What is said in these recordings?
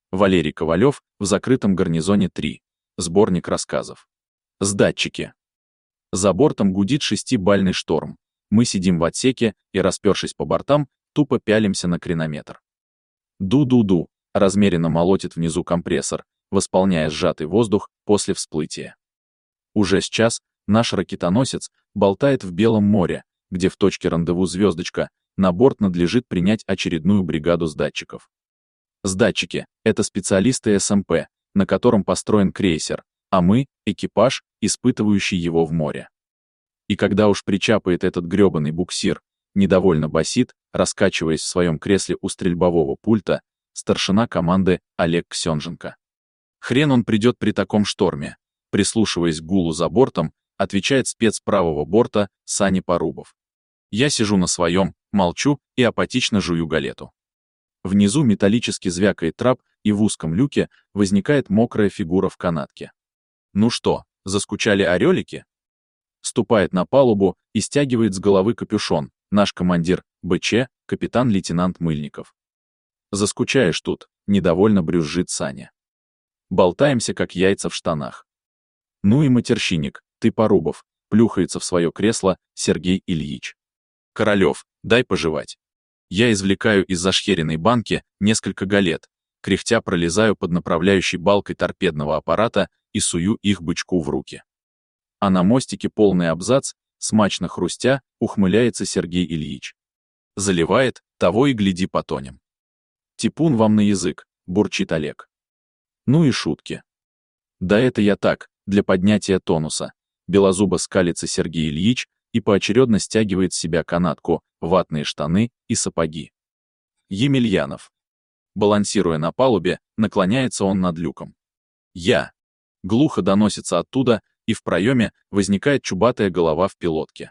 Валерий Ковалев в закрытом гарнизоне 3. Сборник рассказов. Сдатчики. За бортом гудит 6-бальный шторм. Мы сидим в отсеке и, распершись по бортам, тупо пялимся на кренометр. Ду-ду-ду, размеренно молотит внизу компрессор, восполняя сжатый воздух после всплытия. Уже сейчас наш ракетоносец болтает в Белом море, где в точке рандеву звездочка, на борт надлежит принять очередную бригаду сдатчиков. Сдатчики — это специалисты СМП, на котором построен крейсер, а мы — экипаж, испытывающий его в море. И когда уж причапает этот грёбаный буксир, недовольно басит, раскачиваясь в своем кресле у стрельбового пульта, старшина команды Олег Ксенженко. Хрен он придет при таком шторме, прислушиваясь к гулу за бортом, отвечает спец правого борта Саня Порубов. Я сижу на своем, молчу и апатично жую галету. Внизу металлически звякает трап, и в узком люке возникает мокрая фигура в канатке. Ну что, заскучали орелики? Ступает на палубу и стягивает с головы капюшон наш командир БЧ, капитан-лейтенант Мыльников. Заскучаешь тут, недовольно брюзжит Саня. Болтаемся, как яйца в штанах. Ну и матерщинник, ты, Порубов, плюхается в свое кресло Сергей Ильич. Королев, дай пожевать. Я извлекаю из зашхеренной банки несколько галет, кряхтя пролезаю под направляющей балкой торпедного аппарата и сую их бычку в руки. А на мостике полный абзац, смачно хрустя, ухмыляется Сергей Ильич. Заливает, того и гляди потонем. Типун вам на язык, бурчит Олег. Ну и шутки. Да это я так, для поднятия тонуса. Белозубо скалится Сергей Ильич и поочередно стягивает с себя канатку, ватные штаны и сапоги. Емельянов. Балансируя на палубе, наклоняется он над люком. Я. Глухо доносится оттуда, и в проеме возникает чубатая голова в пилотке.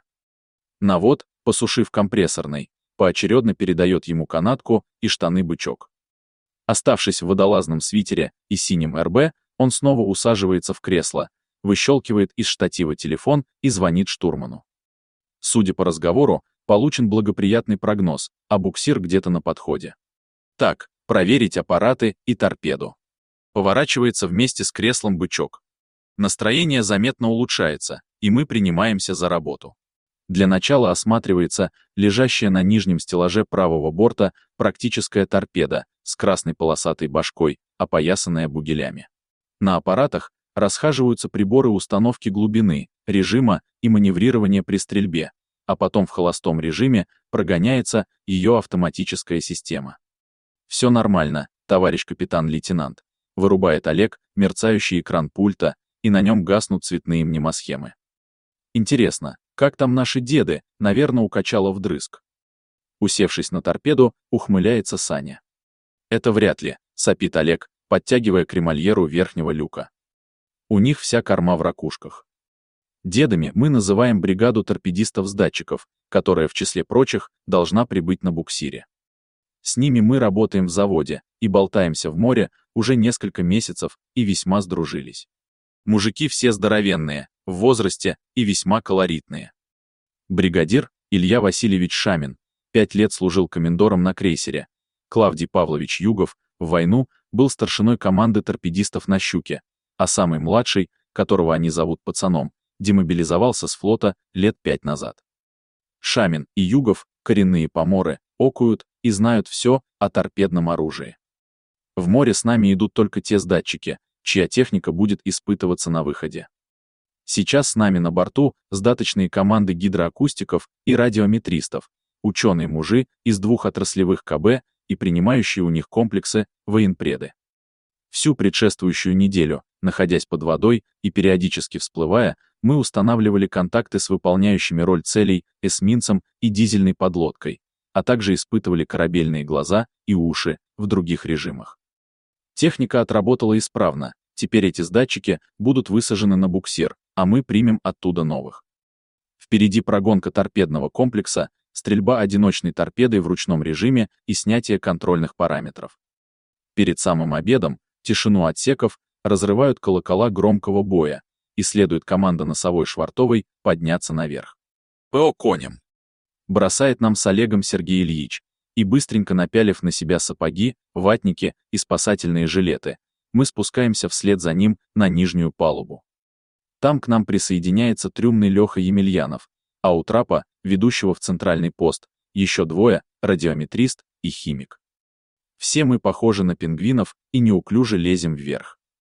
Навод, посушив компрессорной, поочередно передает ему канатку и штаны бычок. Оставшись в водолазном свитере и синем РБ, он снова усаживается в кресло, выщелкивает из штатива телефон и звонит штурману. Судя по разговору, получен благоприятный прогноз, а буксир где-то на подходе. Так, проверить аппараты и торпеду. Поворачивается вместе с креслом бычок. Настроение заметно улучшается, и мы принимаемся за работу. Для начала осматривается лежащая на нижнем стеллаже правого борта практическая торпеда с красной полосатой башкой, опоясанная бугелями. На аппаратах расхаживаются приборы установки глубины, режима и маневрирования при стрельбе, а потом в холостом режиме прогоняется ее автоматическая система. «Все нормально, товарищ капитан-лейтенант», вырубает Олег мерцающий экран пульта, и на нем гаснут цветные мнемосхемы. Интересно, как там наши деды, наверное, укачало вдрызг. Усевшись на торпеду, ухмыляется Саня. Это вряд ли, сопит Олег, подтягивая кремольеру верхнего люка. У них вся корма в ракушках. Дедами мы называем бригаду торпедистов-сдатчиков, которая, в числе прочих, должна прибыть на буксире. С ними мы работаем в заводе и болтаемся в море уже несколько месяцев и весьма сдружились. Мужики все здоровенные, в возрасте и весьма колоритные. Бригадир Илья Васильевич Шамин 5 лет служил комендором на крейсере. Клавдий Павлович Югов в войну был старшиной команды торпедистов на «Щуке», а самый младший, которого они зовут пацаном, демобилизовался с флота лет 5 назад. Шамин и Югов, коренные поморы, окуют и знают все о торпедном оружии. В море с нами идут только те сдатчики, чья техника будет испытываться на выходе. Сейчас с нами на борту сдаточные команды гидроакустиков и радиометристов, ученые-мужи из 2 отраслевых КБ и принимающие у них комплексы военпреды. Всю предшествующую неделю, находясь под водой и периодически всплывая, мы устанавливали контакты с выполняющими роль целей эсминцем и дизельной подлодкой, а также испытывали корабельные глаза и уши в других режимах. Техника отработала исправно, теперь эти сдатчики будут высажены на буксир, а мы примем оттуда новых. Впереди прогонка торпедного комплекса, стрельба одиночной торпедой в ручном режиме и снятие контрольных параметров. Перед самым обедом тишину отсеков разрывают колокола громкого боя, и следует команда носовой швартовой подняться наверх. «ПО конем!» бросает нам с Олегом Сергей Ильич, И быстренько напялив на себя сапоги, ватники и спасательные жилеты, мы спускаемся вслед за ним на нижнюю палубу. Там к нам присоединяется трюмный Леха Емельянов, а у трапа, ведущего в центральный пост, еще двое, радиометрист и химик. Все мы похожи на пингвинов и неуклюже лезем вверх.